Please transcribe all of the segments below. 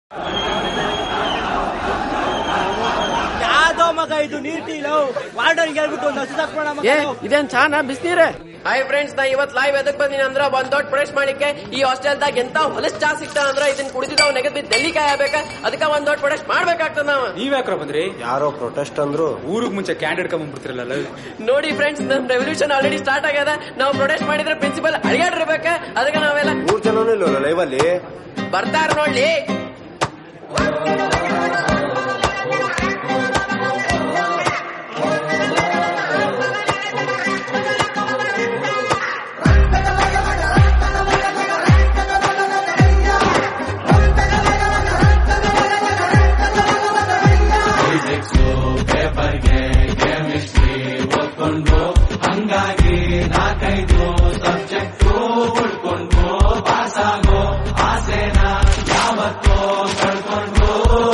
ಮಗ ಇದು ನೀರ್ಟಿಲ್ಲ ವಾರ್ಡನ್ಗೆ ಹೇಳ್ಬಿಟ್ಟು ಒಂದು ಹಸಿ ಹಾಕೋಣ. ಇದೇನ್ ಚಾನ ಬಿಸ್ನೀರೇ? ಹಾಯ್ ಫ್ರೆಂಡ್ಸ್, ನಾ ಇವತ್ ಲೈವ್ ಎದಕ್ ಬಂದಿನಿ ಅಂದ್ರ ಒಂದ್ ದೊಡ್ಡ ಪ್ರೊಟೆಸ್ಟ್ ಮಾಡ್ಲಿಕ್ಕೆ. ಈ ಹಾಸ್ಟೆಲ್ದಾಗ ಎಂತ ಹೊಲಸ್ ಚಾ ಸಿಗ್ತಾ ಅಂದ್ರ ಇದನ್ ಕುಡಿದಿದ್ದಾವ್ ನೆಗದ್ ಬಿದ್ದು ಡೆಲ್ಲಿ ಕಾಯಬೇಕ. ಅದಕ್ಕ ಒಂದ್ ದೊಡ್ಡ ಪ್ರೊಟೆಸ್ಟ್ ಮಾಡ್ಬೇಕಾಗ್ತದ. ನಾವ್ ನೀವ್ಯಾಕ್ರ ಬಂದ್ರಿ? ಯಾರೋ ಪ್ರೊಟೆಸ್ಟ್ ಅಂದ್ರು. ಊರಿಗೆ ಮುಂಚೆ ಕ್ಯಾಂಡಿಡೇಟ್ ಬಂದ್ಬಿಡ್ತಿರಲ್ಲ. ನೋಡಿ ಫ್ರೆಂಡ್ಸ್, ನಮ್ ರೆವಲ್ಯೂಷನ್ ಆಲ್ರೆಡಿ ಸ್ಟಾರ್ಟ್ ಆಗ್ಯದ. ನಾವು ಪ್ರೊಟೆಸ್ಟ್ ಮಾಡಿದ್ರೆ ಪ್ರಿನ್ಸಿಪಲ್ ಅಳಿಗಾಡಿರ್ಬೇಕ. ಅದಕ್ಕೆ ನಾವೆಲ್ಲ 3 ಜನನೂ ಇಲ್ಲ ಲೈವ್ ಅಲ್ಲಿ ಬರ್ತಾರ ನೋಡ್ಲಿ. ಹಂಗಾಗಿ 4-5 ಸಬ್ಜೆಕ್ಟು ಉಳ್ಕೊಂಡು ಪಾಸಾಗೋ ಆಸೆನ ಯಾವತ್ತೋ ಕಳ್ಕೊಂಡು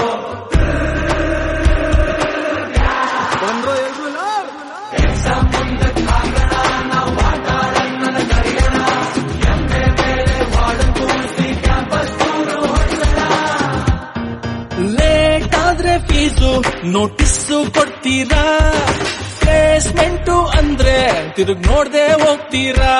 ಎಕ್ಸಾಮ್ ಮುಂದಕ್ಕೆ ಹಾಕೋಣ ನಾವು ವಾತಾವರಣ ಕರೆಯೋಣ. ಎಂಬೆ ಮೇಲೆ ವಾರ್ಡನ್ ಕೂರಿಸಿ ಕ್ಯಾಂಪಸ್ ಟೂರು ಹೊಡ್ಸೋಣ. ಲೇಟ್ ಆದ್ರೆ ಫೀಸು ನೋಟಿಸ್ಸು ಕೊಡ್ತೀರಾ? ಪ್ಲೇಸ್ಮೆಂಟು ಅಂದ್ರೆ ತಿರುಗ್ ನೋಡ್ದೆ ಹೋಗ್ತೀರಾ?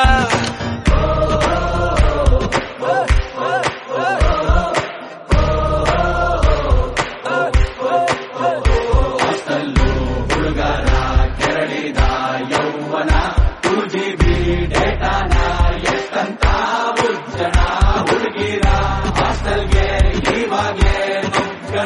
ಹಾಸ್ಟೆಲ್ಲು ಹುಡುಗರ ಕೆರಳಿದ ಯೌವನ 2GB ಡೇಟಾನ ಎಷ್ಟಂತ ಉಜ್ಜಣ. ಹುಡುಗಿರ ಹಾಸ್ಟೆಲ್ಗೆ ಇವಾಗೆ ನುಗ್ಗಣ.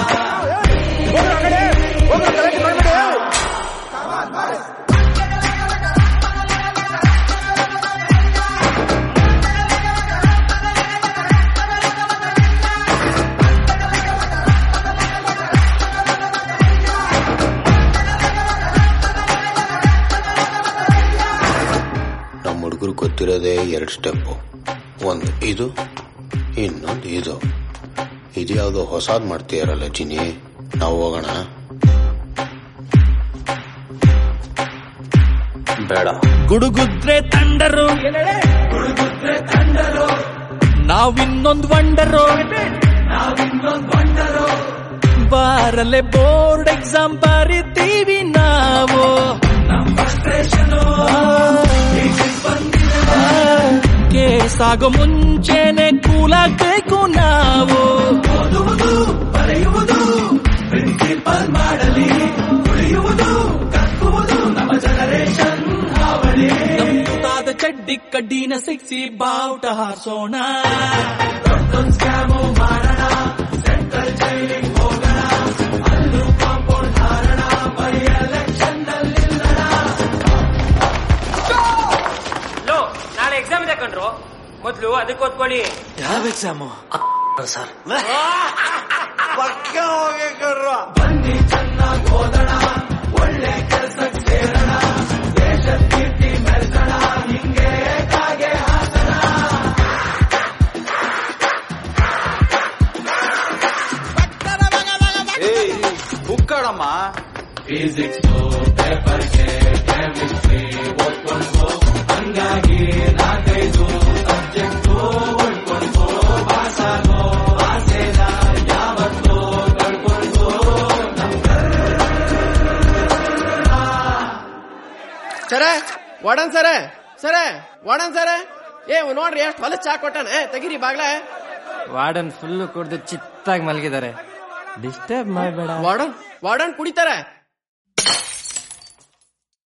ನಮ್ಮ ಹುಡುಗರು ಗೊತ್ತಿರೋದೇ 2 ಸ್ಟೆಪ್. ಒಂದು ಇದು, ಇನ್ನೊಂದು ಇದು. ಇದು ಯಾವ್ದೋ ಹೊಸಾದ್ ಮಾಡ್ತೀಯಾರಲ್ಲ ಜಿನಿ, ನಾವು ಹೋಗೋಣ. ಬೇಡ. ಗುಡುಗುದ್ರೆ ತಂಡರು, ನಾವಿನ್ನೊಂದು ವಂಡರು. ಬಾರಲೆ ಬೋರ್ಡ್ ಎಕ್ಸಾಮ್ ಬರೀತೀವಿ ನಾವು. ಕೇಸಾಗೋ ಮುಂಚೆನೆ ಕೂಲಾಗ್ಬೇಕು ನಾವು. ಓದುವುದು ಬರೆಯುವುದು ಪ್ರಿನ್ಸಿಪಲ್ ಮಾಡಲಿ, ಉಳಿಯುವುದು ಕಕ್ಕುವುದು ನಮ್ಮ ಜನರೇಷನ್ ಹಾವಳಿ. ನಮ್ಮದಾದ ಚಡ್ಡಿ ಕಡ್ಡಿನ ಸಿಕ್ಸಿ ಬಾವುಟ ಹಾರಿಸೋಣ. ದೊಡ್ಡೊಂದು ಸ್ಕ್ಯಾಮು ಮಾಡೋಣ, ಸೆಂಟ್ರಲ್ ಜೈಲಿಗೆ ಹೋಗೋಣ. ಅಲ್ಲೂ ಕಾಂಪೌಂಡ್ ಹಾರಣ, ಬೈ ಎಲೆಕ್ಷನ್ ನಲ್ಲಿ ನಿಲ್ಲೋಣ. ನಾಳೆ ಎಕ್ಸಾಮ್ ಇದೆ ಕಣ್ರು, ಮೊದ್ಲು ಅದಕ್ಕೆ ಓದ್ಕೊಳ್ಳಿ. ಯಾವ ಎಕ್ಸಾಮು ಸರ್? ಬನ್ನಿ ಚೆನ್ನಾಗಿ ಓದೋಣ, ಒಳ್ಳೆ ಕೆಲಸಕ್ಕೆ ಸೇರೋಣ. ದೇಶದ ಕೀರ್ತಿ ಮೆರೆಸೋಣ, ಹಿಂಗೆ ಕಾಗೆ ಹಾಸನ. ಬುಕ್ಕಡಮ್ಮ. ಫಿಸಿಕ್ಸ್ ಪೇಪರ್ಗೆ ಕೆಮಿಸ್ಟ್ರಿ ಓದ್ಕೊಂಡು, ಹಂಗಾಗಿ 4-5 ಸಬ್ಜೆಕ್ಟು ಉಳ್ಕೊಂಡು ಪಾಸಾಗೋ ಆಸೆನ ಯಾವತ್ತೋ ಕಳ್ಕೊಂಡು. ಸರೇ ವಾರ್ಡನ್ ಸರೇ, ವಾರ್ಡನ್ ಸರೇ, ನೋಡ್ರಿ ಎಷ್ಟು ಹೊಲಸ್ ಚಾ ಕೊಟ್ಟಾನೆ. ತೆಗಿರಿ ಬಾಗ್ಲ. ವಾರ್ಡನ್ ಫುಲ್ ಕುಡ್ದು ಚಿತ್ತಾಗಿ ಮಲಗಿದ್ದಾರೆ. ಡಿಸ್ಟರ್ಬ್ ಮಾಡಬೇಡ. ವಾರ್ಡನ್ ಕುಡಿತಾರೆ.